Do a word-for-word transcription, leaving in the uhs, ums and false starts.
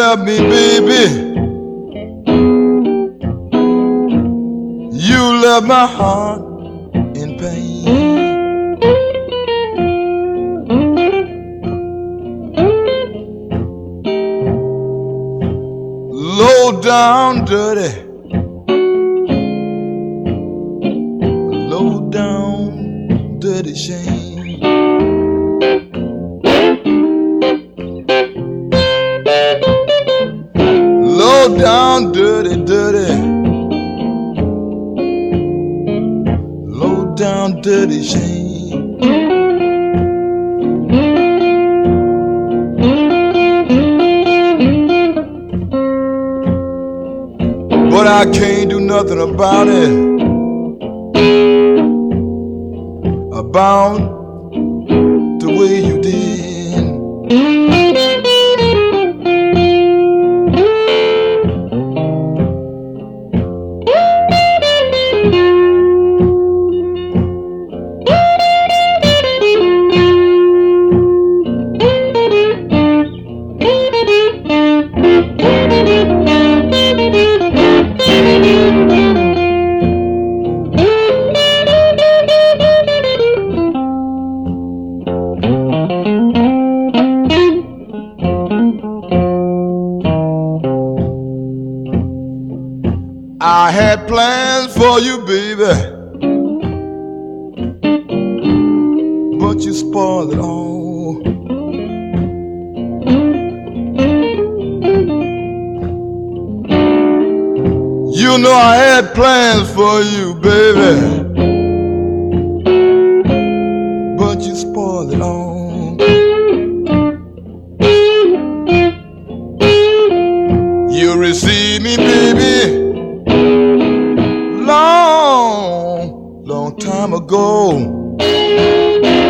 left me, baby. You left my heart in pain. Low down, dirty. Low down, dirty shame. Low down, dirty, dirty. Low down, dirty shame. But I can't do nothing about it. About the way you did. I had plans for you, baby, but you spoiled it all. You know I had plans for you, baby, but you spoiled it all. You received me, baby, long, long time ago.